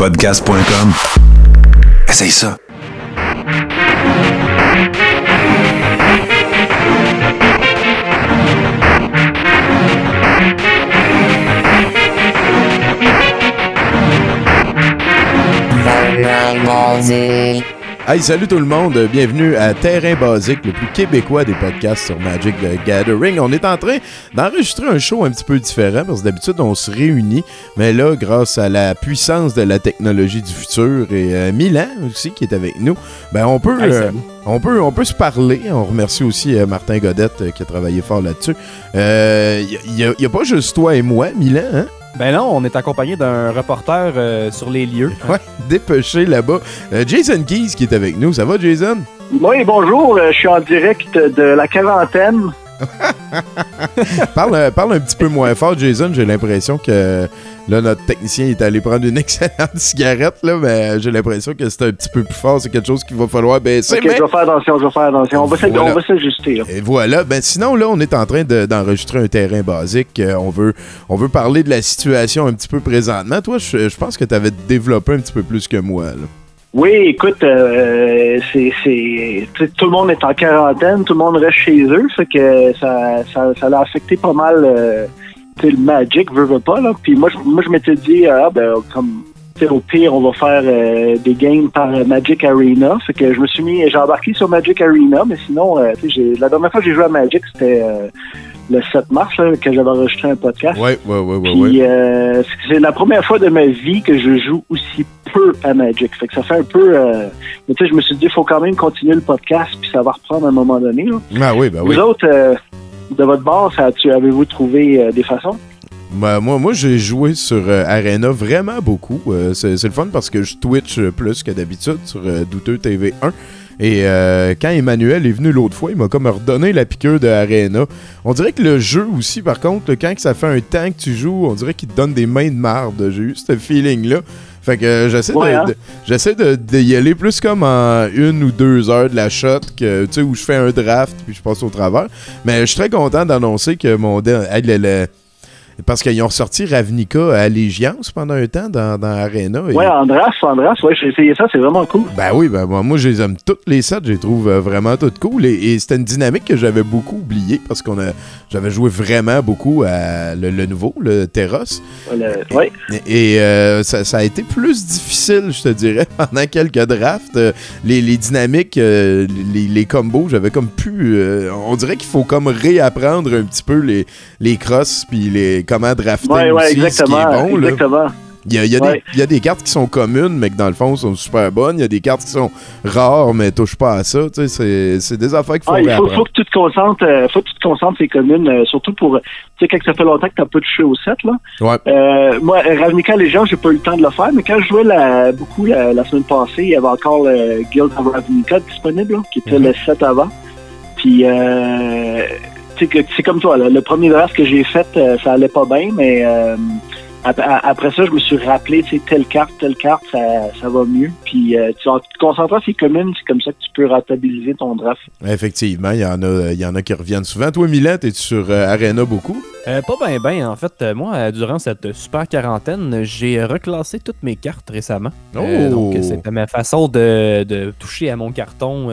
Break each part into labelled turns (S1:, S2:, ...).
S1: Podcast.com. Essaye ça.
S2: Hey, salut tout le monde, bienvenue à Terrain Basique, le plus québécois des podcasts sur Magic the Gathering. On est en train d'enregistrer un show un petit peu différent parce que d'habitude on se réunit, mais là, grâce à la puissance de la technologie du futur et Milan aussi qui est avec nous, ben on peut se parler. On remercie aussi Martin Godette qui a travaillé fort là-dessus. Il y a pas juste toi et moi, Milan, hein?
S3: Ben non, on est accompagné d'un reporter sur les lieux.
S2: Ouais, dépêché là-bas. Jason Keys qui est avec nous. Ça va, Jason?
S4: Oui, bonjour. Je suis en direct de la quarantaine.
S2: Parle un petit peu moins fort, Jason. J'ai l'impression que là, notre technicien est allé prendre une excellente cigarette, là, mais j'ai l'impression que c'est un petit peu plus fort. C'est quelque chose qu'il va falloir baisser.
S4: Ok, mais... je vais faire attention. On va s'ajuster. Là.
S2: Et voilà. Ben, sinon, là, on est en train d'enregistrer un terrain basique. On veut parler de la situation un petit peu présentement. Toi, je pense que tu avais développé un petit peu plus que moi, là.
S4: Oui, écoute, tout le monde est en quarantaine, tout le monde reste chez eux, fait que ça l'a affecté pas mal le Magic, veut pas, là. Puis moi je m'étais dit, au pire, on va faire des games par Magic Arena. Fait que j'ai embarqué sur Magic Arena, mais sinon, la dernière fois que j'ai joué à Magic, c'était le 7 mars, là, que j'avais enregistré un podcast.
S2: Ouais.
S4: Puis, c'est la première fois de ma vie que je joue aussi peu à Magic. Fait que ça fait un peu... mais tu sais, je me suis dit, il faut quand même continuer le podcast, puis ça va reprendre à un moment donné. Là.
S2: Ben oui.
S4: Vous autres, de votre bord, avez-vous trouvé des façons?
S2: Ben, moi, j'ai joué sur Arena vraiment beaucoup. C'est le fun parce que je Twitch plus que d'habitude sur Douteux TV1. Et quand Emmanuel est venu l'autre fois, il m'a comme redonné la piqûre de Arena. On dirait que le jeu aussi, par contre, quand ça fait un temps que tu joues, on dirait qu'il te donne des mains de marde. J'ai eu ce feeling-là. Fait que j'essaie d'y aller plus comme en 1 ou 2 heures de la shot, que, tu sais, où je fais un draft puis je passe au travers. Mais je suis très content d'annoncer que mon parce qu'ils ont sorti Ravnica à Allégiance pendant un temps dans Arena.
S4: Ouais, en draft, j'ai essayé ça, c'est vraiment cool.
S2: Ben oui, moi je les aime toutes les sets, je les trouve vraiment toutes cool. Et c'était une dynamique que j'avais beaucoup oubliée parce j'avais joué vraiment beaucoup à le nouveau, le Terros.
S4: Ouais.
S2: Et ça a été plus difficile, je te dirais, pendant quelques drafts. Les dynamiques, les combos, j'avais comme pu... on dirait qu'il faut comme réapprendre un petit peu les crosses puis comment drafter aussi, ce qui est bon.
S4: Exactement.
S2: Là. Il y a des cartes qui sont communes, mais que dans le fond sont super bonnes. Il y a des cartes qui sont rares, mais touchent pas à ça. Tu sais, c'est des affaires qu'il faut réapprendre.
S4: Faut que tu te concentres, c'est communes, surtout pour, tu sais, quand ça fait longtemps que t'as pas touché au set, là.
S2: Ouais.
S4: Moi, Ravnica Légion, j'ai pas eu le temps de le faire, mais quand je jouais beaucoup la semaine passée, il y avait encore le Guild of Ravnica disponible, là, qui était le set avant. Puis, c'est comme toi, là, le premier draft que j'ai fait, ça allait pas bien, mais après ça, je me suis rappelé, tu sais, telle carte, ça va mieux. Puis en te concentrant sur les communes, c'est comme ça que tu peux rentabiliser ton draft.
S2: Effectivement, il y en a qui reviennent souvent. Toi, Milan, t'es-tu sur Arena beaucoup?
S3: Pas bien. En fait, moi, durant cette super quarantaine, j'ai reclassé toutes mes cartes récemment. Donc, c'était ma façon de toucher à mon carton...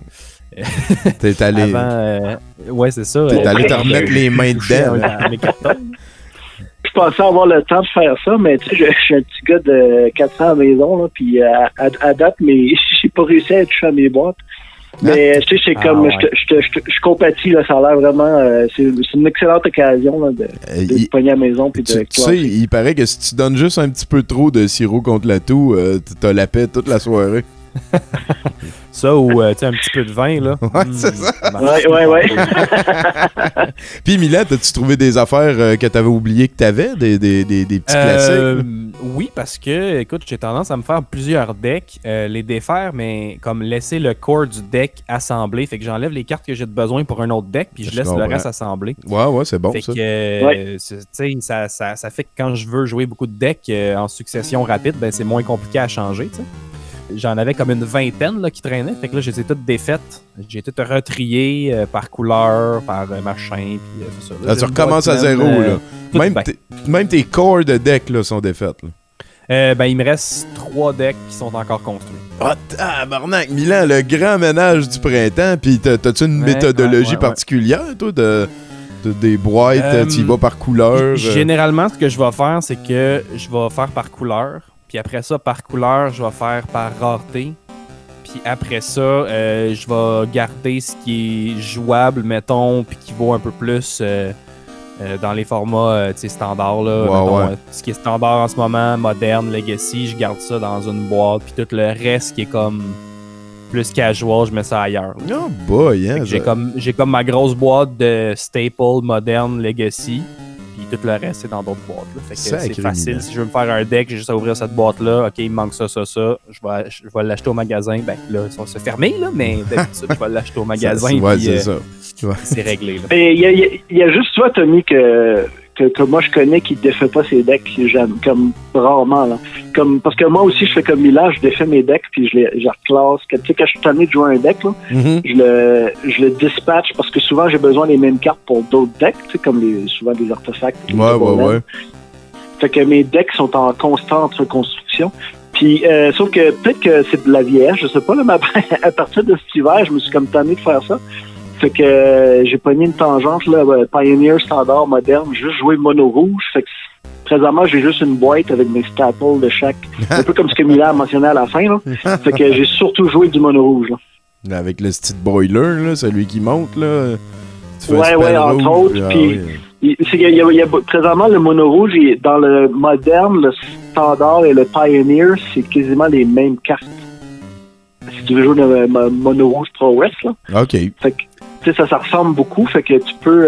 S2: T'es allé...
S3: ouais, c'est ça.
S2: T'es allé te remettre les mains dedans.
S3: Mes cartons.
S4: Je pensais avoir le temps de faire ça, mais tu sais, je suis un petit gars de 400 à la maison, là, puis à date, mais j'ai pas réussi à toucher à mes boîtes. Mais tu sais, c'est comme, je compatis, là, ça a l'air vraiment, c'est une excellente occasion là, de pogner à la maison. Puis
S2: tu sais, il paraît que si tu donnes juste un petit peu trop de sirop contre la toux, t'as la paix toute la soirée.
S3: Ça ou un petit peu de vin, là.
S2: Ouais, c'est ça.
S4: Ouais.
S2: Puis Milan, t'as-tu trouvé des affaires que t'avais oublié que t'avais? Des petits classiques?
S3: Oui, parce que, écoute, j'ai tendance à me faire plusieurs decks, les défaire, mais comme laisser le core du deck assemblé. Fait que j'enlève les cartes que j'ai de besoin pour un autre deck, puis je laisse le reste assemblé.
S2: Ouais, c'est bon,
S3: fait
S2: ça.
S3: Que, tu sais, ça fait que quand je veux jouer beaucoup de decks en succession rapide, ben c'est moins compliqué à changer, tu sais. J'en avais comme une vingtaine là, qui traînaient. Fait que là, je les ai toutes défaites. J'ai toutes retriées par couleur, par machin. Puis tout ça.
S2: Là, tu recommences à zéro. Là. Même tes cores de deck là, sont défaites. Là.
S3: Il me reste 3 decks qui sont encore construits.
S2: Ah, tabarnak, Milan, le grand ménage du printemps. Puis t'as-tu une méthodologie particulière, toi, des boîtes? Tu y vas par couleur?
S3: Généralement, ce que je vais faire, c'est que je vais faire par couleur. Puis après ça, par couleur, je vais faire par rareté. Puis après ça, je vais garder ce qui est jouable, mettons, puis qui vaut un peu plus dans les formats standards. Là, ce qui est standard en ce moment, moderne, legacy, je garde ça dans une boîte. Puis tout le reste qui est comme plus casual, je mets ça ailleurs. Là.
S2: Oh boy, hein,
S3: j'ai comme ma grosse boîte de staple, moderne, legacy. Puis tout le reste, c'est dans d'autres boîtes. Là. Fait que c'est facile. Si je veux me faire un deck, j'ai juste à ouvrir cette boîte-là. OK, il me manque ça. Je vais l'acheter au magasin. Ben là, ils sont fermés, là, mais d'habitude, je vais l'acheter au magasin.
S2: C'est ça.
S3: C'est réglé.
S4: Il y a juste toi, Tommy, que moi je connais qui défait pas ses decks, j'aime, comme rarement. Là. Parce que moi aussi, je fais comme Milan, je défais mes decks, puis je reclasse. Tu sais, quand je suis tanné de jouer un deck, là, je le dispatch parce que souvent j'ai besoin des mêmes cartes pour d'autres decks, tu sais, comme souvent des artefacts.
S2: Ouais.
S4: Fait que mes decks sont en constante reconstruction. Puis, sauf que peut-être que c'est de la vieillesse, je sais pas, là, mais à partir de cet hiver, je me suis comme tanné de faire ça. Fait que j'ai pogné une tangente, là, Pioneer, standard, moderne, juste jouer mono rouge. Fait que présentement, j'ai juste une boîte avec mes staples de chaque. Un peu comme ce que Milan a mentionné à la fin, là. Fait que j'ai surtout joué du mono rouge, là.
S2: Avec le style boiler, là, celui qui monte, là.
S4: Ouais, entre autres. Puis, il y a présentement le mono rouge, dans le moderne, le standard et le Pioneer, c'est quasiment les mêmes cartes. Si tu veux jouer le mono rouge Pro West, là.
S2: OK.
S4: Fait que, tu sais, ça ressemble beaucoup, fait que tu peux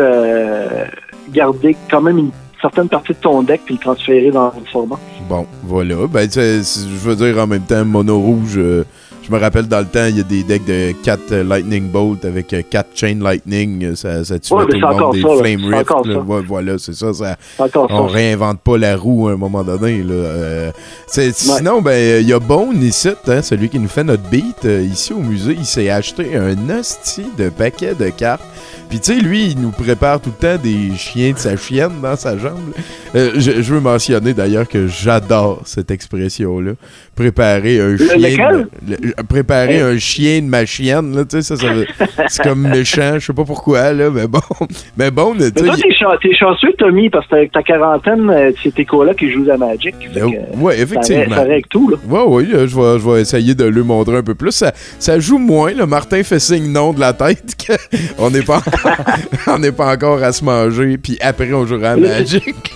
S4: garder quand même une certaine partie de ton deck puis le transférer dans le format.
S2: Bon, voilà. Ben, je veux dire, en même temps, mono rouge, je me rappelle dans le temps, il y a des decks de 4 Lightning Bolt avec 4 Chain Lightning. Ça tue tout le monde, des Flame Rift. Voilà, c'est ça. On réinvente pas la roue à un moment donné. Là. Sinon, ben, il y a Bone ici, hein, celui qui nous fait notre beat. Ici au musée, il s'est acheté un hostie de paquet de cartes. Puis tu sais, lui, il nous prépare tout le temps des chiens de sa chienne dans sa jambe. Je veux mentionner d'ailleurs que j'adore cette expression-là. Préparer un chien. Préparer un chien de ma chienne, là, tu sais, c'est comme méchant, je sais pas pourquoi, là, mais bon. Mais bon, tu sais.
S4: T'es chanceux, Tommy, parce que ta quarantaine, c'est tes colocs qui jouent à Magic.
S2: Ouais, effectivement.
S4: Ça règle tout, là.
S2: Ouais, je vais essayer de le montrer un peu plus. Ça joue moins, là. Martin fait signe non de la tête qu'on n'est pas on n'est pas encore à se manger, puis après on jouera à Magic.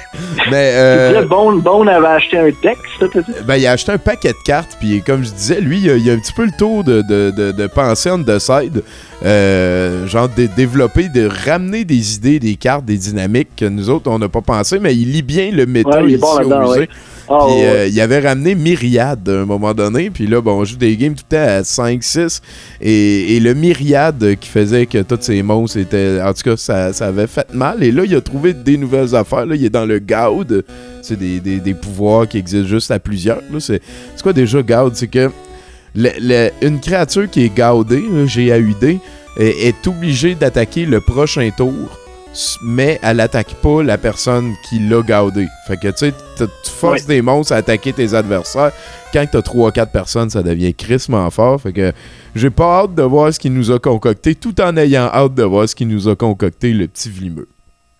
S2: Mais
S4: Bone avait acheté un deck, ça t'as dit?
S2: Ben, il a acheté un paquet de cartes, puis comme je disais, lui, il a un petit peu le tour de penser on the side, genre de développer, de ramener des idées, des cartes, des dynamiques que nous autres, on n'a pas pensé, mais il lit bien le méta ici au musée.
S4: Ouais.
S2: Puis il avait ramené Myriade à un moment donné, puis là, bon, on joue des games tout le temps à 5-6, et le Myriade qui faisait que tous ces monstres étaient... En tout cas, ça avait fait mal, et là, il a trouvé des nouvelles affaires, là, il est dans le Gaud, c'est des pouvoirs qui existent juste à plusieurs, là, c'est quoi déjà Gaud? C'est que une créature qui est gaudée, G-A-U-D, est obligée d'attaquer le prochain tour, mais elle attaque pas la personne qui l'a gaudé. Fait que tu sais, tu forces des monstres à attaquer tes adversaires. Quand t'as 3-4 personnes, ça devient crissement fort. Fait que j'ai pas hâte de voir ce qu'il nous a concocté, tout en ayant hâte de voir ce qu'il nous a concocté, le petit vlimeux.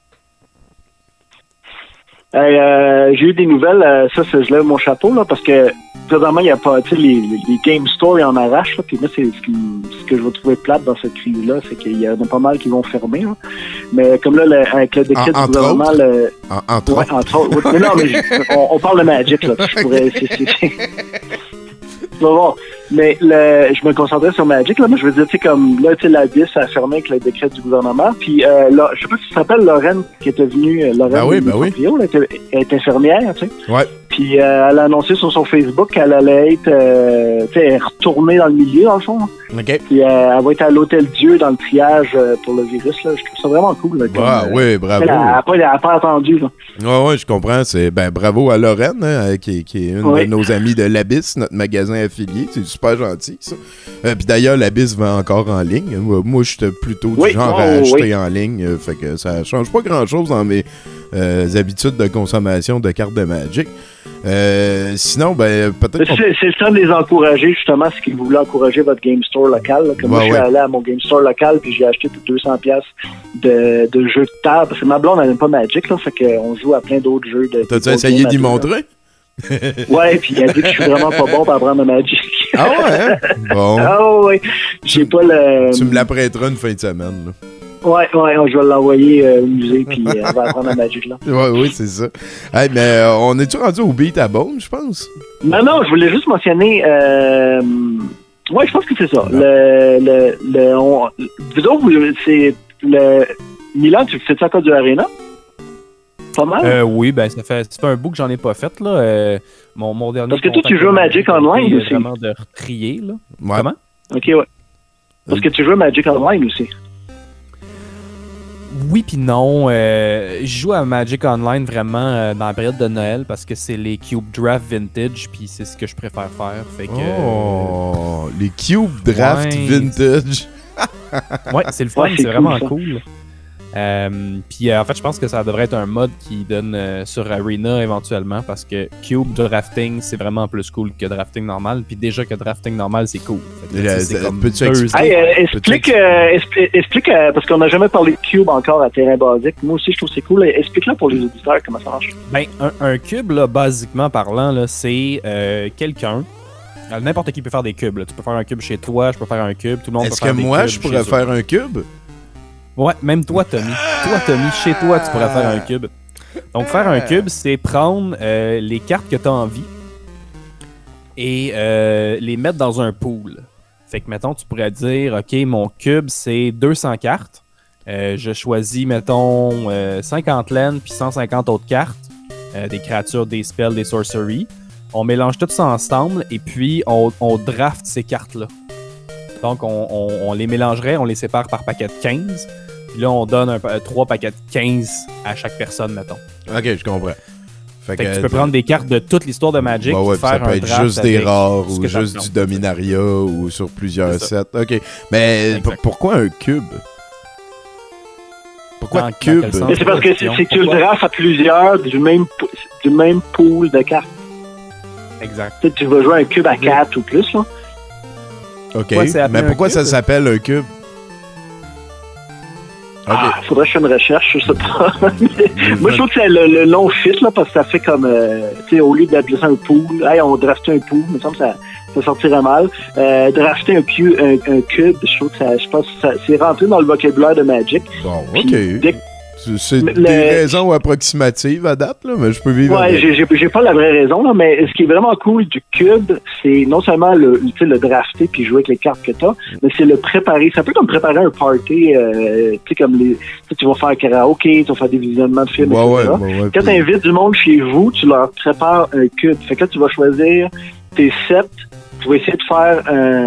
S4: J'ai eu des nouvelles, je lève mon chapeau, là, parce que présentement, il n'y a pas, tu sais, les Game Store, ils en arrachent, là, puis moi, c'est ce que je vais trouver plate dans cette crise-là, c'est qu'il y en a pas mal qui vont fermer, là. Mais comme là, avec le décret du gouvernement, entre autres. Mais non, mais on parle de Magic, là, je pourrais, Tu vas voir. Mais je me concentrais sur Magic, là, mais je veux dire, tu sais, comme là, tu sais, l'Abyss a fermé avec le décret du gouvernement. Puis là, je sais pas si tu te rappelles Lorraine qui était venue, Lorraine Proprio, elle est infirmière, tu sais.
S2: Ouais.
S4: Puis elle a annoncé sur son Facebook qu'elle allait être tu sais, retournée dans le milieu, dans le fond.
S2: OK.
S4: Puis elle va être à l'Hôtel Dieu dans le triage pour le virus, là. Je trouve ça vraiment cool. Là,
S2: oui, bravo.
S4: Elle n'a pas attendu, là.
S2: Ouais, je comprends. C'est bravo à Lorraine, hein, qui est une de nos amies de l'Abyss, notre magasin affilié. C'est super gentil, ça. Puis d'ailleurs, l'Abyss va encore en ligne. Moi, j'étais plutôt du genre à acheter en ligne. Fait que ça change pas grand-chose habitudes de consommation de cartes de Magic. Sinon, ben, peut-être...
S4: C'est le temps de les encourager, justement, si vous voulez encourager votre game store local. Là. Comme moi, je suis allé à mon game store local, puis j'ai acheté 200$ de jeux de table. Parce que ma blonde, elle n'aime pas Magic, là, fait qu'on joue à plein d'autres jeux.
S2: T'as-tu essayé d'y montrer?
S4: Ouais, puis il a dit que je suis vraiment pas bon pour apprendre le Magic.
S2: Ah ouais, hein? Bon.
S4: Ah ouais. J'ai pas le...
S2: Tu me la prêteras une fin de semaine, là.
S4: Ouais, je vais l'envoyer au musée, puis on va apprendre la Magic, là.
S2: Oui, c'est ça. Hey, mais on est-tu rendu au beat à bone, je pense?
S4: Non, je voulais juste mentionner... Ouais, je pense que c'est ça. Vous autres, c'est le... Milan, tu fais ça encore du Arena? Pas mal?
S3: Oui, ben ça fait un bout que j'en ai pas fait, là. Mon dernier...
S4: Parce que toi, tu joues Magic Online aussi.
S3: Vraiment de retrier, là.
S2: Ouais.
S3: Comment?
S4: Ok, ouais. Parce que tu joues Magic Online aussi.
S3: Oui puis non. Je joue à Magic Online vraiment dans la période de Noël parce que c'est les Cube Draft Vintage puis c'est ce que je préfère faire. Fait que,
S2: les Cube Draft Vintage.
S3: Ouais, c'est le fun,
S4: Ouais,
S3: c'est vraiment
S4: cool,
S3: cool. Puis en fait, je pense que ça devrait être un mode qui donne sur Arena éventuellement parce que Cube Drafting, c'est vraiment plus cool que Drafting normal. Puis déjà que Drafting normal, c'est cool. Fait que, c'est comme
S4: explique, parce qu'on n'a jamais parlé de Cube encore à terrain basique. Moi aussi, je trouve que c'est cool. Explique-le pour les auditeurs comment ça marche.
S3: Ben, un cube, là, basiquement parlant, là, c'est quelqu'un. N'importe qui peut faire des cubes. Là. Tu peux faire un cube chez toi, je peux faire un cube, tout le monde peut faire des cubes.
S2: Est-ce que moi, je pourrais faire un cube?
S3: Ouais, même toi, Tommy. Toi, Tommy, chez toi, tu pourrais faire un cube. Donc, faire un cube, c'est prendre les cartes que tu as envie et les mettre dans un pool. Fait que, mettons, tu pourrais dire, OK, mon cube, c'est 200 cartes. Je choisis, mettons, 50 laines puis 150 autres cartes. Des créatures, des spells, des sorceries. On mélange tout ça ensemble et puis on draft ces cartes-là. Donc, on les mélangerait, on les sépare par paquet de 15. Puis là, on donne 3 paquets de 15 à chaque personne, mettons.
S2: Ok, je comprends.
S3: Fait que tu peux prendre des cartes de toute l'histoire de Magic.
S2: Ouais,
S3: faire
S2: ça peut être juste des rares ou juste du Dominaria ou sur plusieurs sets. Ok, mais pourquoi un cube? Pourquoi un cube?
S4: Mais c'est parce que tu le drafts à plusieurs du même pool de cartes.
S3: Exact.
S4: Tu vas jouer un cube à 4 ou plus, là.
S2: Ok, mais pourquoi ça s'appelle un cube?
S4: Faudrait que je fasse une recherche, je sais pas. Moi, je trouve que le nom fit, là, parce que ça fait comme, tu sais, au lieu d'appeler ça un pool, on draftait un pool, il me semble que ça sortirait mal. Drafter un cube, je trouve que je pense que c'est rentré dans le vocabulaire de Magic.
S2: Bon, ok. C'est des raisons approximatives à date, là, mais je peux vivre avec.
S4: J'ai pas la vraie raison, là, mais ce qui est vraiment cool du cube, c'est non seulement le drafter puis jouer avec les cartes que t'as, mais c'est le préparer. C'est un peu comme préparer un party, tu sais, comme tu vas faire karaoké, tu vas faire des visionnements de films, etc. Quand t'invites du monde chez vous, tu leur prépares un cube. Fait que là, tu vas choisir tes sets, tu vas essayer de faire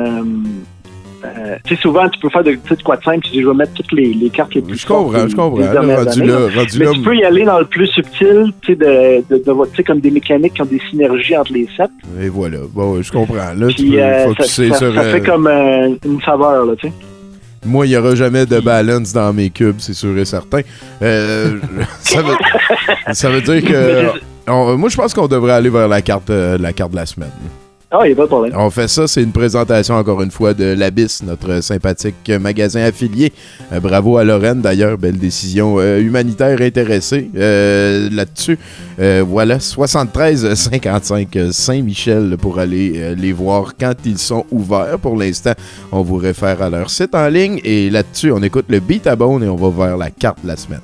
S4: tu sais, souvent, tu peux faire de quoi de simple, tu dis, je vais mettre toutes les cartes les plus fortes.
S2: Je comprends. Rendu là.
S4: Tu peux y aller dans le plus subtil, tu sais, comme des mécaniques qui ont des synergies entre les sets.
S2: Et voilà. Bon, je comprends. Là,
S4: puis, tu peux focuser sur... Ça fait comme une saveur, là, tu sais.
S2: Moi, il n'y aura jamais de balance dans mes cubes, c'est sûr et certain. Ça veut dire que... moi, je pense qu'on devrait aller vers la carte de la semaine.
S4: Ah, il n'y a pas de problème.
S2: On fait ça, c'est une présentation encore une fois de l'Abyss, notre sympathique magasin affilié. Bravo à Lorraine d'ailleurs, belle décision humanitaire intéressée là-dessus. Voilà, 73,55 Saint-Michel pour aller les voir quand ils sont ouverts. Pour l'instant, on vous réfère à leur site en ligne et là-dessus, on écoute le Beat à Bone et on va vers la carte de la semaine.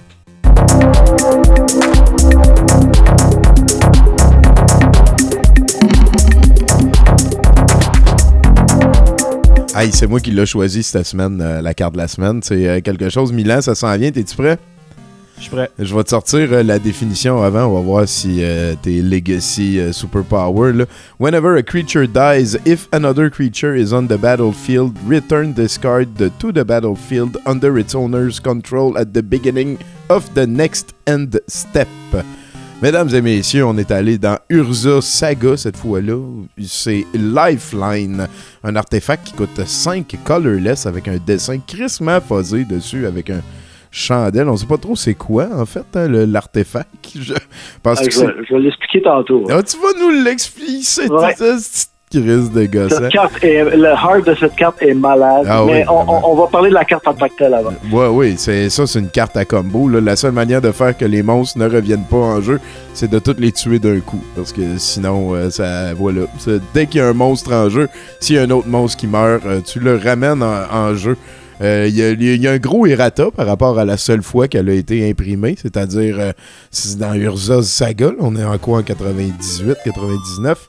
S2: Hey, c'est moi qui l'ai choisi cette semaine, la carte de la semaine. C'est quelque chose, Milan, ça s'en vient. T'es-tu prêt?
S3: Je suis prêt.
S2: Je vais te sortir la définition avant. On va voir si t'es Legacy Superpower. Là. Whenever a creature dies, if another creature is on the battlefield, return this card to the battlefield under its owner's control at the beginning of the next end step. Mesdames et messieurs, on est allé dans Urza Saga cette fois-là. C'est Lifeline, un artefact qui coûte 5 colorless avec un dessin crissement fuzzé dessus avec un chandelle. On sait pas trop c'est quoi, en fait, hein, l'artefact. Je pense que
S4: je vais l'expliquer tantôt.
S2: Ah, tu vas nous l'expliquer, c'est ça. Qui risque de gosser.
S4: Le hard de cette carte est malade, mais on va parler de la carte en tant que telle avant.
S2: Oui, c'est une carte à combo. Là. La seule manière de faire que les monstres ne reviennent pas en jeu, c'est de tous les tuer d'un coup. Parce que sinon, voilà. Dès qu'il y a un monstre en jeu, s'il y a un autre monstre qui meurt, tu le ramènes en jeu. Il y a un gros errata par rapport à la seule fois qu'elle a été imprimée, c'est-à-dire c'est dans Urza's Saga, là, on est en quoi en 98, 99?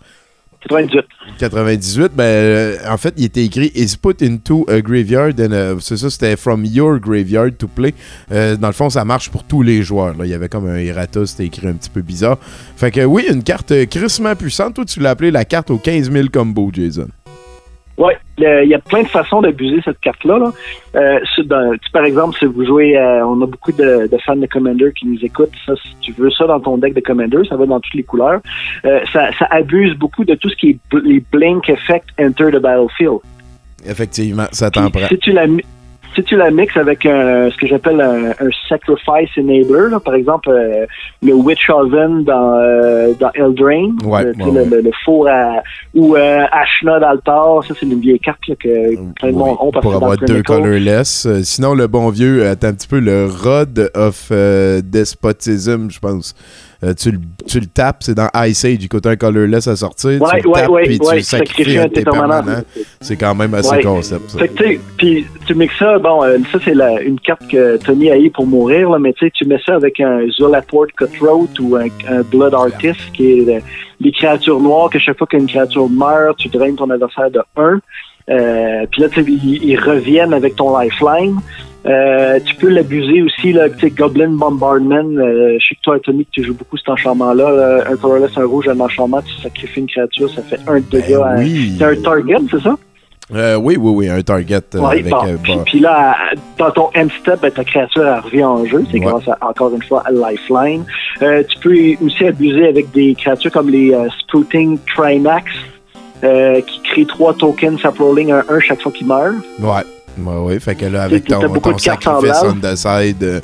S2: 98, en fait, il était écrit « Is put into a graveyard » c'est ça, c'était « From your graveyard to play ». Dans le fond, ça marche pour tous les joueurs. Là. Il y avait comme un errata, c'était écrit un petit peu bizarre. Fait que oui, une carte crissement puissante. Toi, tu l'as appelée la carte aux 15 000 combos, Jason.
S4: Oui, il y a plein de façons d'abuser cette carte-là. Là. Par exemple, si vous jouez, on a beaucoup de fans de Commander qui nous écoutent. Ça, si tu veux ça dans ton deck de Commander, ça va dans toutes les couleurs. Ça abuse beaucoup de tout ce qui est les Blink Effect Enter the Battlefield.
S2: Effectivement, ça t'en prend.
S4: Si tu la mixes avec ce que j'appelle un Sacrifice Enabler, là, par exemple le Witch Oven dans Eldraine, le four ou Ashna d'Altar, ça c'est une vieille carte là, que plein de monde ont parce
S2: pour avoir deux colorless. Sinon, le bon vieux, attends un petit peu, le Rod of Despotism, je pense. Tu le tapes, c'est dans Ice Age, écoute un colorless à sortir, tu le tapes, puis tu sacrifies un de tes permanents. C'est quand même assez concept, ça.
S4: Fait que puis tu mixes ça, ça c'est une carte que Tony a eu pour mourir, là, mais tu mets ça avec un Zulaport Cutthroat ou un Blood Artist, qui est les créatures noires, que chaque fois qu'une créature meurt, tu draines ton adversaire de 1. Puis là, ils reviennent avec ton lifeline. Tu peux l'abuser aussi, là, Goblin Bombardment. Je sais que toi, Tony, tu joues beaucoup cet enchantement-là. Un colorless, un rouge, un enchantement, tu sacrifies une créature, ça fait 1 dégât. C'est un target, c'est ça?
S2: Oui, un target.
S4: Puis là, dans ton end step, ta créature elle revient en jeu. C'est grâce à, encore une fois, à Lifeline. Tu peux aussi abuser avec des créatures comme les Sprouting Trimax qui créent 3 tokens Saprolling 1 chaque fois qu'ils meurent.
S2: Oui, fait que là, avec ton sacrifice on the side...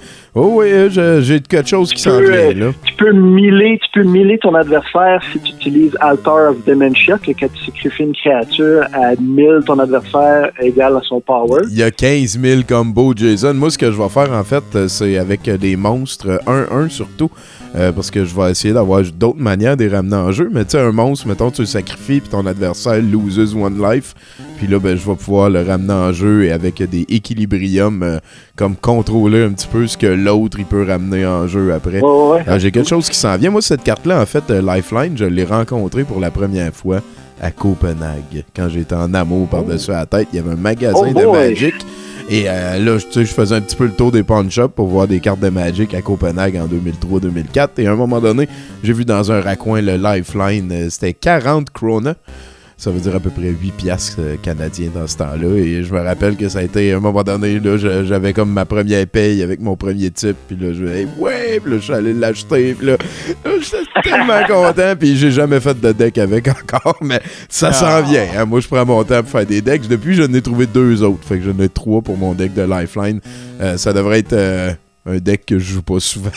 S2: j'ai quelque chose qui s'en vient, là.
S4: Tu peux miller ton adversaire si tu utilises Altar of Dementia, que quand tu sacrifies une créature à 1000, ton adversaire égale à son power.
S2: Il y a 15 000 combos, Jason. Moi, ce que je vais faire, en fait, c'est avec des monstres 1-1 surtout, parce que je vais essayer d'avoir d'autres manières de les ramener en jeu. Mais tu sais, un monstre, mettons, tu le sacrifies, puis ton adversaire loses 1 life. Puis là, je vais pouvoir le ramener en jeu et avec des équilibriums comme contrôler un petit peu ce que l'autre il peut ramener en jeu après. J'ai quelque chose qui s'en vient. Moi, cette carte-là, en fait, Lifeline, je l'ai rencontrée pour la première fois à Copenhague. Quand j'étais en amour par-dessus la tête, il y avait un magasin de Magic. Et là, je faisais un petit peu le tour des pawn shops pour voir des cartes de Magic à Copenhague en 2003-2004. Et à un moment donné, j'ai vu dans un raccoin le Lifeline. C'était 40 krona. Ça veut dire à peu près 8 piastres canadiens dans ce temps-là. Et je me rappelle que ça a été, à un moment donné, là, j'avais comme ma première paye avec mon premier type. Puis là, puis là, je suis allé l'acheter. Puis là, j'étais tellement content. Puis j'ai jamais fait de deck avec encore. Mais ça s'en vient. Hein. Moi, je prends mon temps pour faire des decks. Depuis, j'en ai trouvé 2 autres. Fait que j'en ai 3 pour mon deck de Lifeline. Ça devrait être un deck que je joue pas souvent.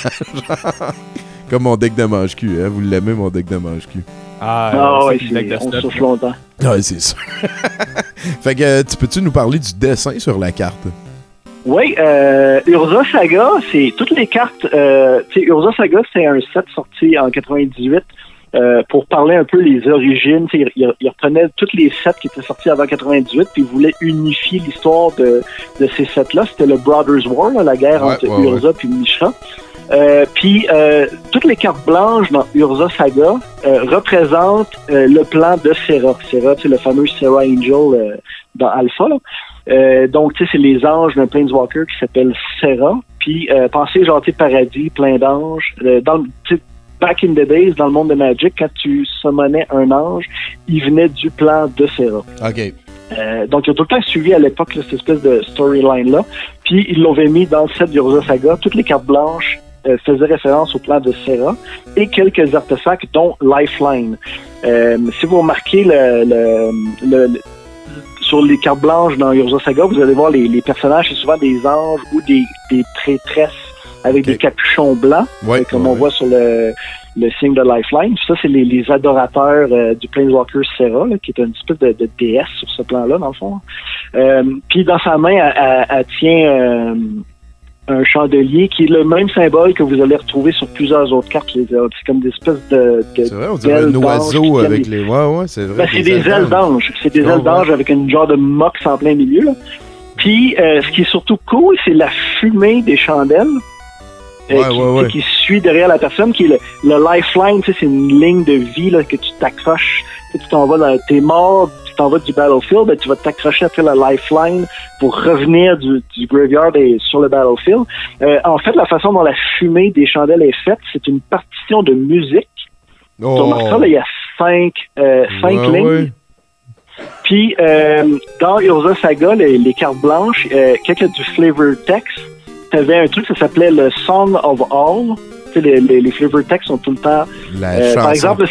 S2: Comme mon deck de mange-cul. Hein. Vous l'aimez, mon deck de mange-cul?
S4: On souffle longtemps.
S2: C'est ça. Fait que, peux-tu nous parler du dessin sur la carte?
S4: Oui, Urza Saga, c'est toutes les cartes. Urza Saga, c'est un set sorti en 98 pour parler un peu les origines. Il reprenait tous les sets qui étaient sortis avant 98 puis il voulait unifier l'histoire de ces sets-là. C'était le Brothers War, là, la guerre entre Urza puis Mishra. Puis toutes les cartes blanches dans Urza Saga représentent le plan de Serra. Serra, c'est le fameux Serra Angel dans Alpha. Donc, c'est les anges d'un Planeswalker qui s'appelle Serra. Puis, pensez Paradis, plein d'anges. Back in the days, dans le monde de Magic, quand tu summonais un ange, il venait du plan de Serra.
S2: OK.
S4: Donc, ils ont tout le temps suivi à l'époque cette espèce de storyline-là. Puis, ils l'avaient mis dans le set d'Urza Saga. Toutes les cartes blanches faisaient référence au plan de Serra et quelques artefacts, dont Lifeline. Si vous remarquez sur les cartes blanches dans Urza Saga, vous allez voir les personnages, c'est souvent des anges ou des prêtresses avec des capuchons blancs, comme on voit sur le signe de Lifeline. Ça, c'est les adorateurs du Planeswalker Serra, là, qui est une espèce de déesse sur ce plan-là, dans le fond. Puis dans sa main, elle tient un chandelier qui est le même symbole que vous allez retrouver sur plusieurs autres cartes. C'est comme des espèces de
S2: c'est vrai, on dirait un oiseau avec les... Ouais, c'est vrai.
S4: C'est des ailes d'ange. C'est des ailes d'ange avec une genre de mox en plein milieu, là. Puis, ce qui est surtout cool, c'est la fumée des chandelles. Qui suit derrière la personne, qui est le lifeline, c'est une ligne de vie là, que tu t'accroches. Tu t'en vas t'es mort, tu t'en vas du battlefield, ben, tu vas t'accrocher après la lifeline pour revenir du graveyard et sur le battlefield. En fait, la façon dont la fumée des chandelles est faite, c'est une partition de musique. Tu remarques ça, là, il y a cinq lignes. Ouais. Puis, dans Urza Saga, les cartes blanches, quand il y a du flavor text, t'avais un truc, ça s'appelait le Song of All. Tu sais, les flavor texts sont tout le temps... par exemple,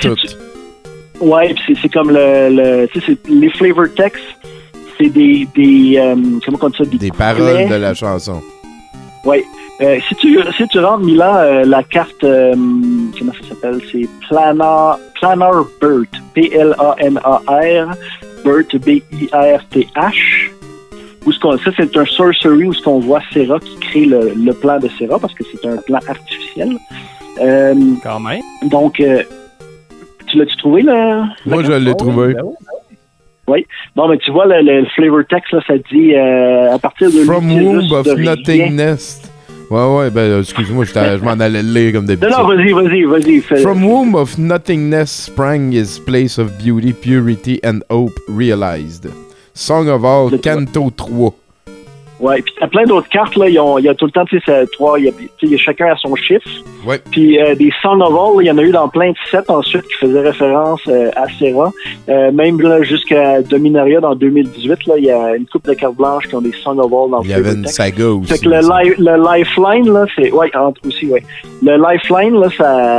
S4: c'est comme tu sais, les flavor texts, c'est des comment on dit ça?
S2: Des paroles de la chanson.
S4: Oui. Si tu rentres, Milan, la carte... comment ça s'appelle? C'est Planar Birth. P-L-A-N-A-R. Birth, B-I-R-T-H. Ça, c'est un sorcery où on voit Serra qui crée le plan de Serra parce que c'est un plan artificiel.
S3: Quand même.
S4: Donc, tu l'as-tu trouvé, là?
S2: Moi, je l'ai trouvé.
S4: Oui. Bon, mais tu vois, le flavor text, là, ça dit à partir de...
S2: From womb of nothingness. Ouais, ben, excuse-moi, je m'en allais le lire comme d'habitude.
S4: Non, vas-y.
S2: From womb of nothingness sprang his place of beauty, purity and hope realized. Song of All, Canto 3.
S4: Ouais, puis t'as plein d'autres cartes, là. Il y a tout le temps, tu sais, il y a chacun à son chiffre.
S2: Ouais.
S4: Puis des Song of All, il y en a eu dans plein de sets ensuite qui faisaient référence à Serra. Même là, jusqu'à Dominaria dans 2018, là, il y a une couple de cartes blanches qui ont des Song of All dans le
S2: Il y avait une saga aussi.
S4: Fait que le Lifeline, là, c'est... Ouais, aussi, ouais. Le Lifeline, là,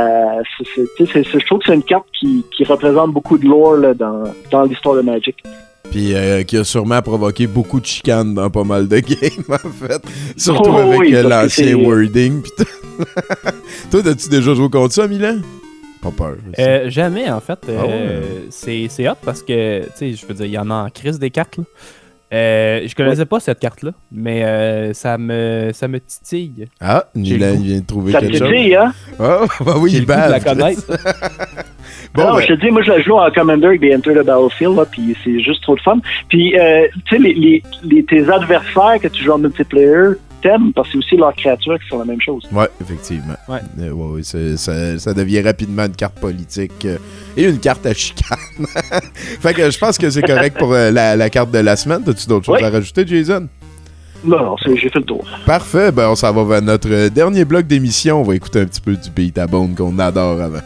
S4: je trouve que c'est une carte qui représente beaucoup de lore, là, dans l'histoire de Magic.
S2: Puis qui a sûrement provoqué beaucoup de chicanes dans pas mal de games, en fait. Surtout avec l'ancien wording. Toi, as-tu déjà joué contre ça, Milan? Pas peur.
S3: Jamais, en fait. C'est hot parce que, tu sais, je veux dire, il y en a en crise des cartes, là. Je connaissais pas cette carte-là, mais ça me titille.
S2: Ah, Milan vient de trouver quelque chose. Ça
S4: te titille, hein?
S2: Ah, bah oui, il bat.
S3: la connaître.
S4: Bon, je te dis, moi, je la joue en Commander avec des Enter the Battlefield, là, puis c'est juste trop de fun. Puis, tu sais, tes adversaires que tu joues en multiplayer t'aiment, parce que c'est aussi leurs créatures qui font la même chose.
S2: Ouais, effectivement. Ouais, ça devient rapidement une carte politique et une carte à chicane. Fait que je pense que c'est correct pour la carte de la semaine. As-tu d'autres choses à rajouter, Jason?
S4: Non, j'ai fait le tour.
S2: Parfait, ben on s'en va vers notre dernier bloc d'émission. On va écouter un petit peu du Beat à Bone qu'on adore avant.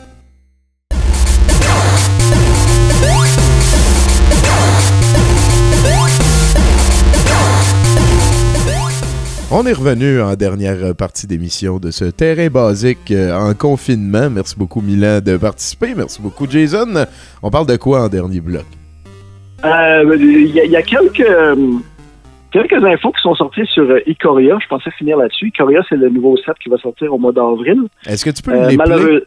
S2: On est revenu en dernière partie d'émission de ce terrain basique en confinement. Merci beaucoup, Milan, de participer. Merci beaucoup, Jason. On parle de quoi en dernier bloc?
S4: Il y a quelques infos qui sont sorties sur Ikoria. Je pensais finir là-dessus. Ikoria, c'est le nouveau set qui va sortir au mois d'avril.
S2: Est-ce que tu peux me l'épeler?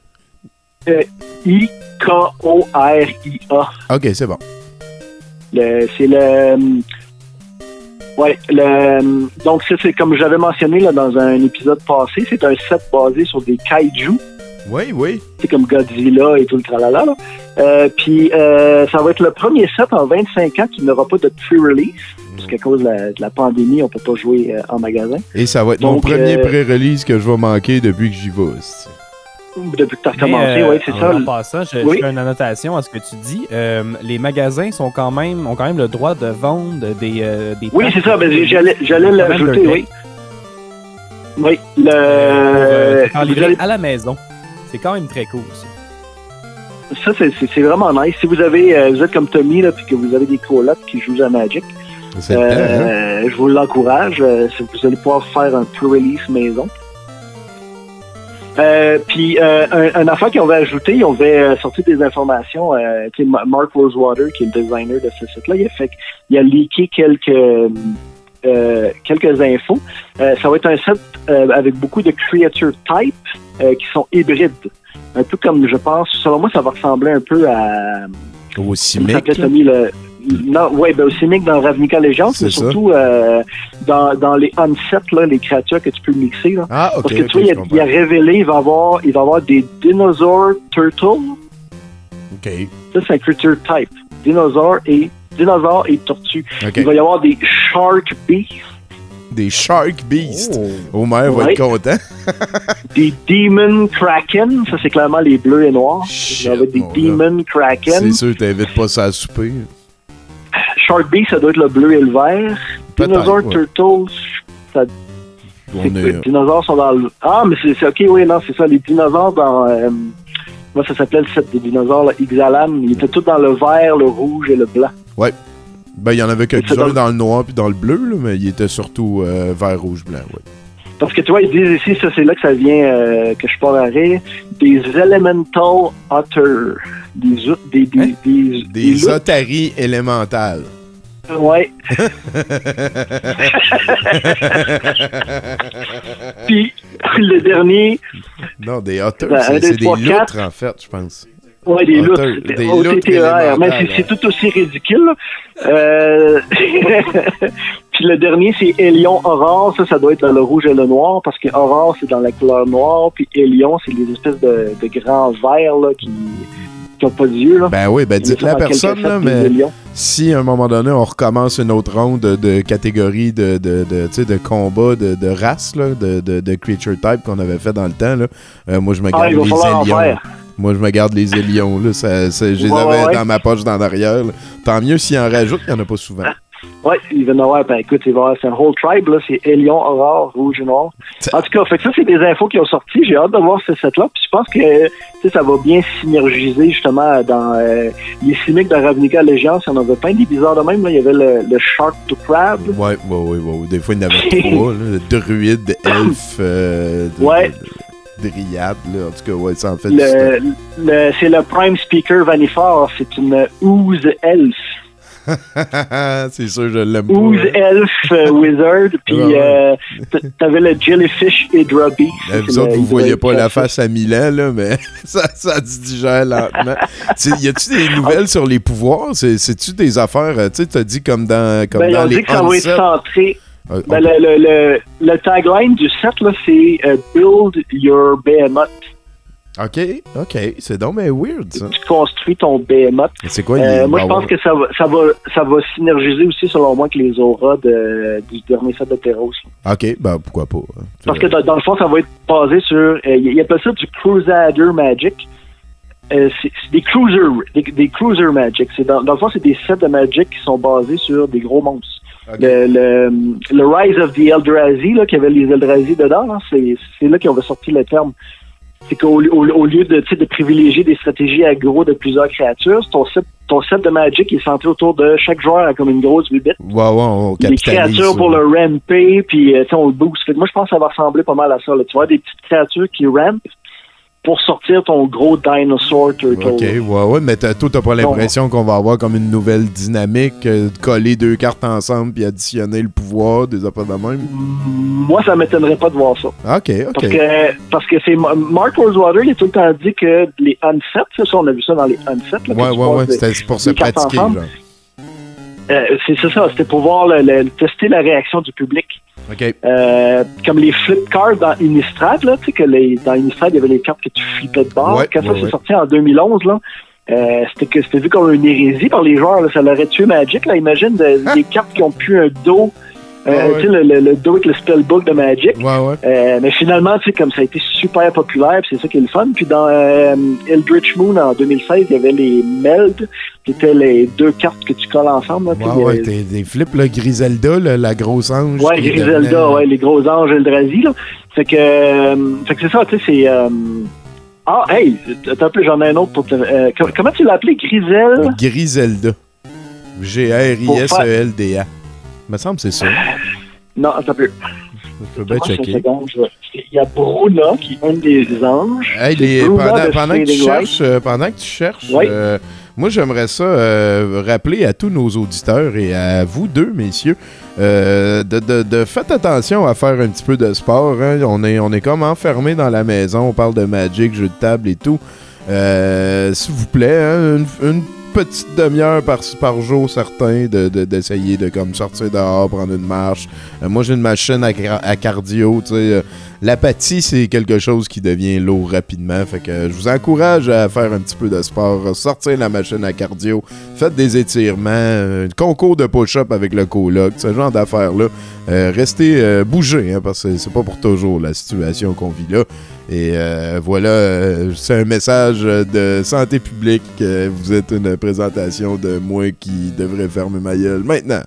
S4: I-K-O-R-I-A.
S2: OK, c'est bon.
S4: C'est le... Ouais, donc ça, c'est comme j'avais mentionné là, dans un épisode passé, c'est un set basé sur des kaiju.
S2: Oui.
S4: C'est comme Godzilla et tout le tralala. Puis ça va être le premier set en 25 ans qui n'aura pas de pre-release, parce qu'à cause de la pandémie, on peut pas jouer en magasin.
S2: Et ça va être mon premier pré-release que je vais manquer depuis que j'y vais.
S4: Depuis que tu as recommencé, oui, c'est ça.
S3: En passant, je fais une annotation à ce que tu dis. Les magasins ont quand même le droit de vendre des
S4: oui, c'est ça. Ben, j'allais l'ajouter, oui. Oui.
S3: À la maison. C'est quand même très cool,
S4: ça. Ça, c'est vraiment nice. Si vous êtes comme Tommy, là, puis que vous avez des colocs qui jouent à Magic, je vous l'encourage. Vous allez pouvoir faire un pre-release maison. Puis, un affaire qu'ils avaient ajouté, ils avaient sorti des informations. Tu sais, Mark Rosewater, qui est le designer de ce site-là, il a leaké quelques infos. Ça va être un set avec beaucoup de creature type qui sont hybrides. Un peu comme, je pense, selon moi, ça va ressembler un peu à...
S2: Au Simic.
S4: Non, ouais, ben au Simic dans Ravnica Legends, mais surtout dans les Onset, là, les créatures que tu peux mixer. Là.
S2: Ah, ok.
S4: Parce que tu vois, il a révélé, il va avoir des dinosaures turtle.
S2: Ok.
S4: Ça, c'est un creature type. Dinosaure et tortue.
S2: Okay.
S4: Il va y avoir des Shark Beasts.
S2: Des Shark Beasts. Homer va être content.
S4: Des Demon Kraken. Ça, c'est clairement les bleus et noirs.
S2: Shit,
S4: il y avait des Demon Kraken.
S2: C'est sûr, t'invites pas ça à souper.
S4: Shark Beast, ça doit être le bleu et le vert. Dinosaur Turtles, ça... Les dinosaures sont dans le... Ah, mais c'est ok, oui, non, c'est ça. Les dinosaures dans... Moi, ça s'appelait le set des dinosaures, là, Ixalan. Ils étaient tous dans le vert, le rouge et le blanc. Ouais.
S2: Ben, il y en avait quelques-uns dans le noir puis dans le bleu, là, mais il était surtout vert, rouge, blanc, ouais. Parce
S4: que tu vois, ils disent ici, ça c'est là que ça vient, que je pars à rire, des Elemental Otter.
S2: Des otaries élémentales.
S4: Ouais. Puis, le dernier...
S2: Non, des otters, c'est des loutres, en fait, je pense.
S4: Ouais, des loutres. Des OTTR. Mais c'est tout aussi ridicule. Puis le dernier, c'est Hélion Aurore. Ça doit être dans le rouge et le noir, parce que Aurore, c'est dans la couleur noire, puis Hélion, c'est les espèces de grands vers là, qui n'ont pas d'yeux.
S2: Ben oui, ben dites-le à personne, là, mais si à un moment donné, on recommence une autre ronde de catégorie de combat, de race, là, de creature type qu'on avait fait dans le temps, là, moi, je me garde les Hélions. Moi, je me garde les Hélions, là. Je les avais dans ma poche dans l'arrière. Là. Tant mieux s'ils en rajoutent, il n'y en a pas souvent.
S4: Oui, il va y en avoir. Ben, écoute, c'est un whole tribe, là. C'est Hélion, Aurore, Rouge et Noir. En tout cas, fait que ça, c'est des infos qui ont sorti. J'ai hâte de voir ce set-là. Puis je pense que ça va bien synergiser, justement, dans les Simic de Ravnica Legends. Il y en avait plein des bizarres de même. Là. Il y avait le Shark to Crab.
S2: Ouais. Des fois, il y en avait trois. Là. Le druide, elfe. Dryade, là. En tout cas, ouais, ça en fait
S4: c'est le Prime Speaker Vanifor. C'est une Ooze Elf.
S2: C'est sûr, je l'aime pas.
S4: Ooze Elf Wizard. Puis t'avais le Jellyfish Hydra Beast.
S2: Vous autres, vous voyez pas la face à Milan, là, mais ça se digère lentement. Y a-tu des nouvelles sur les pouvoirs? C'est-tu des affaires, tu sais, t'as dit comme dans les
S4: ils ont dit que ça va être centré. Ben, le tagline du set, là, c'est Build Your Behemoth.
S2: OK. C'est donc mais weird, ça.
S4: Tu construis ton Behemoth.
S2: C'est quoi?
S4: Moi, je pense que ça va synergiser aussi, selon moi, avec les auras du dernier set de Terros.
S2: OK, ben pourquoi pas. Hein.
S4: Parce que dans le fond, ça va être basé sur... il appelle ça du Crusader Magic. C'est des Cruiser Magic. Dans le fond, c'est des sets de Magic qui sont basés sur des gros monstres. Okay. Le Rise of the Eldrazi, là, qui avait les Eldrazi dedans, là, c'est là qu'ils ont sorti le terme. C'est qu'au lieu de privilégier des stratégies aggro de plusieurs créatures, ton set de Magic est centré autour de chaque joueur a comme une grosse bibite.
S2: On
S4: des créatures pour le ramper, puis on le boost. Fait que moi, je pense que ça va ressembler pas mal à ça. Là. Tu vois, des petites créatures qui rampent pour sortir ton gros Dinosaur Turtle.
S2: OK, ouais, mais toi, t'as pas l'impression qu'on va avoir comme une nouvelle dynamique, de coller deux cartes ensemble puis additionner le pouvoir, des affaires de même?
S4: Moi, ça m'étonnerait pas de voir ça.
S2: OK.
S4: Parce que c'est Mark Rosewater, il a tout le temps dit que les Unset, ça, on a vu ça dans les Unset.
S2: Ouais, c'était pour se pratiquer, genre.
S4: C'est ça, c'était pour voir tester la réaction du public.
S2: OK.
S4: Comme les flip cards dans Innistrad, là, tu sais, que dans Innistrad, il y avait les cartes que tu flippais de bord. Quand ça s'est sorti en 2011, là, c'était vu comme une hérésie par les joueurs. Là, ça l'aurait tué Magic. Là. Imagine des cartes qui ont plus un dos. Tu sais, le dos avec le spellbook de Magic. Mais finalement, tu sais, comme ça a été super populaire, c'est ça qui est le fun. Puis dans Eldritch Moon en 2016, il y avait les Meld, qui étaient les deux cartes que tu colles ensemble. Là,
S2: des flips, là, Griselda, là, la grosse ange.
S4: Ouais, Griselda, les gros anges Eldrazi, là. Fait que c'est ça, tu sais, c'est... hey, attends un peu, j'en ai un autre pour te... comment tu l'as appelé, Griselda?
S2: Griselda. G-R-I-S-E-L-D-A. Il me semble que c'est ça.
S4: Non, attends un peu.
S2: Je peux bien checker.
S4: Il y a Bruna, qui est une des anges.
S2: Hey, pendant que tu cherches,
S4: oui.
S2: Moi, j'aimerais ça rappeler à tous nos auditeurs et à vous deux, messieurs, de faites attention à faire un petit peu de sport. Hein. On est comme enfermés dans la maison, on parle de Magic, jeux de table et tout. S'il vous plaît, hein, une petite demi-heure par jour, certain, d'essayer de comme sortir dehors, prendre une marche. Moi, j'ai une machine à cardio, tu sais. L'apathie, c'est quelque chose qui devient lourd rapidement. Fait que je vous encourage à faire un petit peu de sport, sortir la machine à cardio, faites des étirements, un concours de push-up avec le coloc, ce genre d'affaires-là. Restez bougez, hein, parce que c'est pas pour toujours la situation qu'on vit là. Et voilà, c'est un message de santé publique. Vous êtes une présentation de moi qui devrait fermer ma gueule maintenant.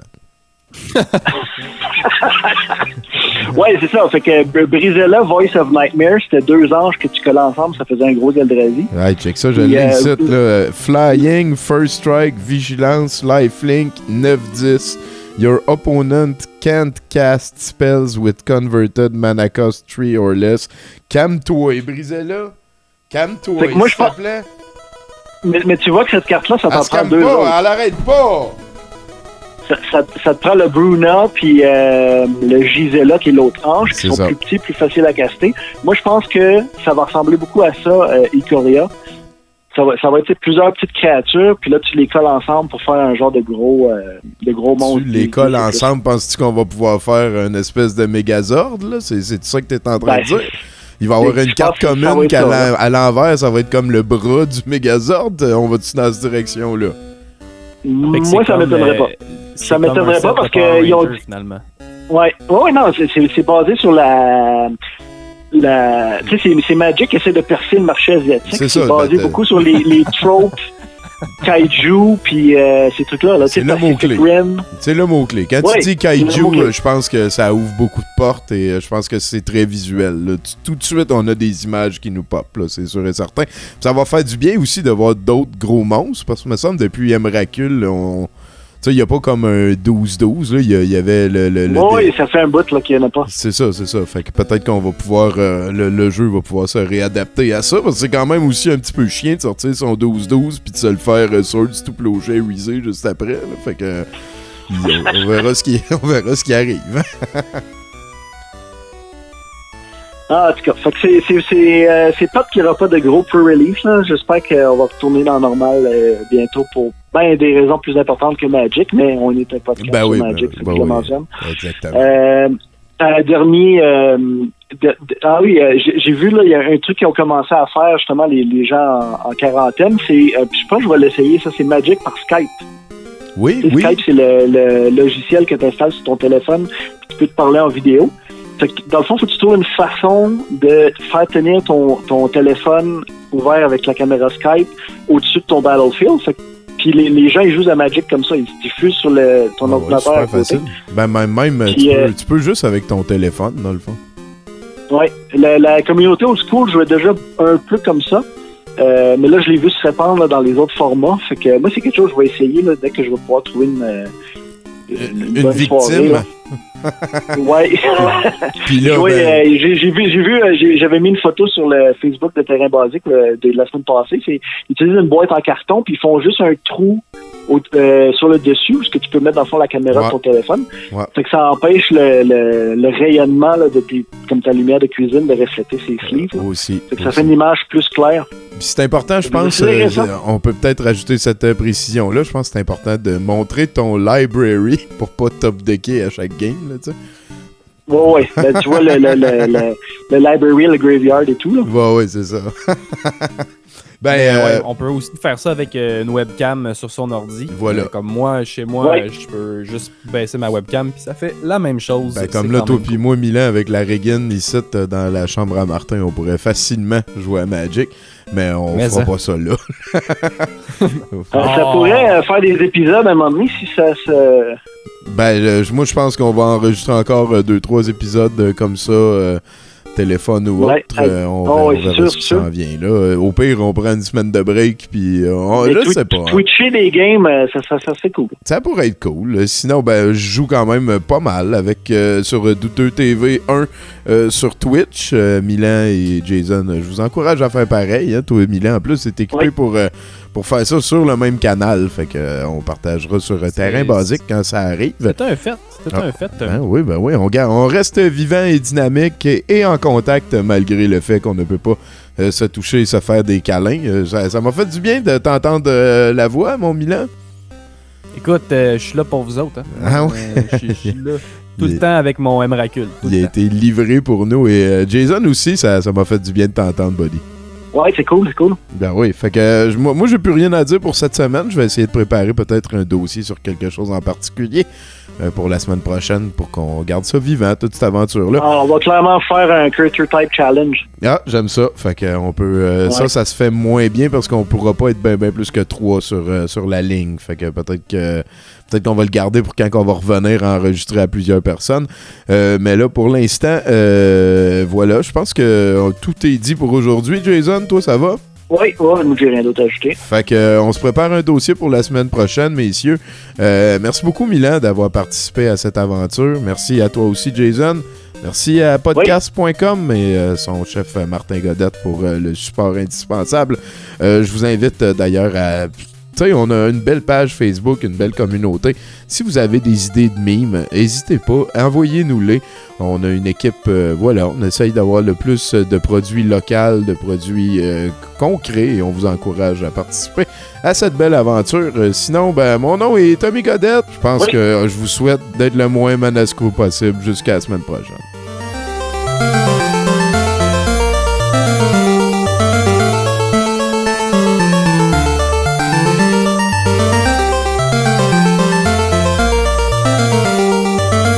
S4: Ouais, c'est ça. Fait que Brisella, Voice of Nightmare, c'était deux anges que tu collais ensemble, ça faisait un gros Eldrazi.
S2: Ouais, check ça, je l'ai ici, là. Flying, First Strike, Vigilance, Lifelink, 9-10. Your opponent can't cast spells with converted mana cost 3 or less. Calme-toi, Brisella. Calme-toi, s'il te plaît.
S4: Mais tu vois que cette carte-là, ça t'en prend deux
S2: pas,
S4: autres.
S2: Elle arrête pas!
S4: Ça te prend le Bruna puis le Gisela qui est l'autre ange, qui sont plus petits, plus faciles à caster. Moi, je pense que ça va ressembler beaucoup à ça, Ikoria. Ça va être plusieurs petites créatures, puis là, tu les colles ensemble pour faire un genre de gros monstre.
S2: Tu les colles ensemble, penses-tu qu'on va pouvoir faire une espèce de Megazord, là? C'est ça que t'es en train de dire? Il va y avoir une carte commune qu'à l'envers, ça va être comme le bras du Megazord. On va-tu dans cette direction-là?
S4: Moi, ça m'étonnerait pas. Ça m'étonnerait pas parce que ils ont... finalement. Ouais, non, c'est basé sur tu sais, c'est Magic qui essaie de percer le marché asiatique. C'est basé beaucoup sur les tropes kaiju puis ces trucs-là. Là,
S2: c'est le mot-clé. C'est le mot-clé. Quand tu dis kaiju, je pense que ça ouvre beaucoup de portes et je pense que c'est très visuel. Là. Tout de suite, on a des images qui nous popent, là, c'est sûr et certain. Ça va faire du bien aussi de voir d'autres gros monstres parce que, me semble, depuis Emrakul, tu sais, il n'y a pas comme un 12-12, là. Il y avait le
S4: oui, ça fait un bout là, qu'il n'y en a pas.
S2: C'est ça. Fait que peut-être qu'on va pouvoir... le jeu va pouvoir se réadapter à ça, parce que c'est quand même aussi un petit peu chiant de sortir son 12-12 puis de se le faire Swords to Plowshare Easy juste après. Là. Fait que... on verra ce qui arrive.
S4: En tout cas, fait que c'est pas qu'il n'y aura pas de gros pre-release. Là. J'espère qu'on va retourner dans le normal bientôt pour des raisons plus importantes que Magic, mais on est un podcast sur Magic, c'est ce que je mentionne.
S2: Exactement.
S4: Dernier... j'ai vu, là, il y a un truc qu'ils ont commencé à faire, justement, les gens en quarantaine. C'est, je pense que je vais l'essayer, ça, c'est Magic par Skype.
S2: Oui.
S4: Skype, c'est le logiciel que tu installes sur ton téléphone, puis tu peux te parler en vidéo. Fait que, dans le fond, il faut que tu trouves une façon de faire tenir ton téléphone ouvert avec la caméra Skype au-dessus de ton Battlefield. Fait que, puis les gens, ils jouent à Magic comme ça. Ils se diffusent sur ton ordinateur à côté.
S2: Facile. Même puis, tu peux juste avec ton téléphone, dans le fond.
S4: Oui. La communauté old school jouait déjà un peu comme ça. Mais là, je l'ai vu se répandre là, dans les autres formats. Fait que moi, c'est quelque chose que je vais essayer là, dès que je vais pouvoir trouver une
S2: victime.
S4: Soirée, ouais.
S2: Puis là,
S4: j'avais mis une photo sur le Facebook de Terrain Basique de la semaine passée. Ils utilisent une boîte en carton puis ils font juste un trou sur le dessus, parce que tu peux mettre dans le fond la caméra de ton téléphone. Ouais. Fait que ça empêche le rayonnement là, comme ta lumière de cuisine de refléter ses sleeves.
S2: Aussi.
S4: Fait que ça fait une image plus claire.
S2: Puis c'est important, je pense, on peut peut-être rajouter cette précision-là. Je pense que c'est important de montrer ton library pour pas top-decker à chaque game, là, tu sais.
S4: Ouais. Ben, tu vois le library, le graveyard et tout, là.
S2: Ouais, c'est ça.
S3: On peut aussi faire ça avec une webcam sur son ordi.
S2: Voilà.
S3: Comme moi, chez moi, je peux juste baisser ma webcam puis ça fait la même chose.
S2: Comme là, toi puis moi, Milan, avec la Regan ici dans la chambre à Martin, on pourrait facilement jouer à Magic, mais on fera pas ça là.
S4: Ça pourrait faire des épisodes à un moment donné si ça se...
S2: Moi, je pense qu'on va enregistrer encore 2-3 épisodes comme ça téléphone ou
S4: Ouais,
S2: autre. On verra ce qui s'en vient. Là. Au pire, on prend une semaine de break, puis je sais pas.
S4: Twitcher des games, ça c'est cool.
S2: Ça pourrait être cool. Sinon, je joue quand même pas mal avec sur Douteux TV 1 sur Twitch. Milan et Jason, je vous encourage à faire pareil. Hein. Toi, Milan, en plus, c'est équipé pour faire ça sur le même canal. Fait que on partagera sur terrain basique quand ça arrive.
S3: C'est un fait. C'est un fait.
S2: Ben oui. On reste vivant et dynamique et en contact malgré le fait qu'on ne peut pas se toucher et se faire des câlins. Ça m'a fait du bien de t'entendre la voix, mon Milan.
S3: Écoute, je suis là pour vous autres. Hein.
S2: Ah ouais?
S3: Je suis là tout le temps avec mon M-Racule.
S2: Il a été livré pour nous. Et Jason aussi, ça m'a fait du bien de t'entendre, buddy.
S4: Ouais, c'est cool.
S2: Ben oui, fait que moi j'ai plus rien à dire pour cette semaine. Je vais essayer de préparer peut-être un dossier sur quelque chose en particulier pour la semaine prochaine pour qu'on garde ça vivant, toute cette aventure-là.
S4: On va clairement faire un Creature Type Challenge.
S2: Ah, j'aime ça. Fait que on peut. Ça se fait moins bien parce qu'on pourra pas être bien plus que 3 sur la ligne. Fait que peut-être qu'on va le garder pour quand on va revenir enregistrer à plusieurs personnes. Mais là, pour l'instant, voilà, je pense que tout est dit pour aujourd'hui. Jason, toi, ça va?
S4: Oui, nous j'ai rien d'autre à ajouter.
S2: Fait que on se prépare un dossier pour la semaine prochaine, messieurs. Merci beaucoup, Milan, d'avoir participé à cette aventure. Merci à toi aussi, Jason. Merci à podcast.com et son chef Martin Godette pour le support indispensable. Je vous invite d'ailleurs à... Tu sais, on a une belle page Facebook, une belle communauté. Si vous avez des idées de mimes, n'hésitez pas, envoyez-nous-les. On a une équipe, on essaye d'avoir le plus de produits locaux, de produits concrets et on vous encourage à participer à cette belle aventure. Sinon, mon nom est Tommy Godette. Je pense que je vous souhaite d'être le moins manascro possible jusqu'à la semaine prochaine.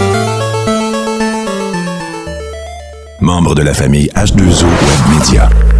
S1: Membre de la famille H2O Web Media.